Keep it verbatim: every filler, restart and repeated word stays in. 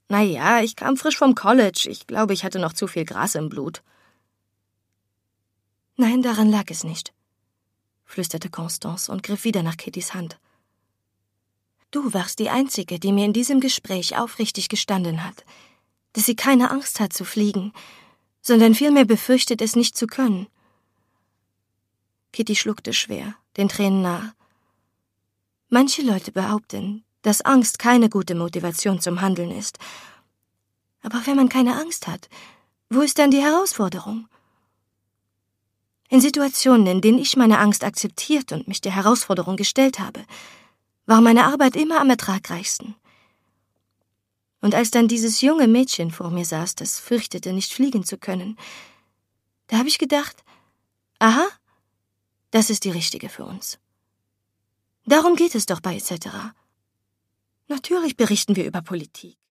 Na ja, ich kam frisch vom College. Ich glaube, ich hatte noch zu viel Gras im Blut. Nein, daran lag es nicht, flüsterte Constance und griff wieder nach Kittys Hand. Du warst die Einzige, die mir in diesem Gespräch aufrichtig gestanden hat, dass sie keine Angst hat zu fliegen, sondern vielmehr befürchtet, es nicht zu können. Kitty schluckte schwer, den Tränen nah. Manche Leute behaupten, dass Angst keine gute Motivation zum Handeln ist. Aber wenn man keine Angst hat, wo ist dann die Herausforderung? In Situationen, in denen ich meine Angst akzeptiert und mich der Herausforderung gestellt habe, war meine Arbeit immer am ertragreichsten. Und als dann dieses junge Mädchen vor mir saß, das fürchtete, nicht fliegen zu können, da habe ich gedacht, aha, das ist die richtige für uns. Darum geht es doch bei et cetera. Natürlich berichten wir über Politik.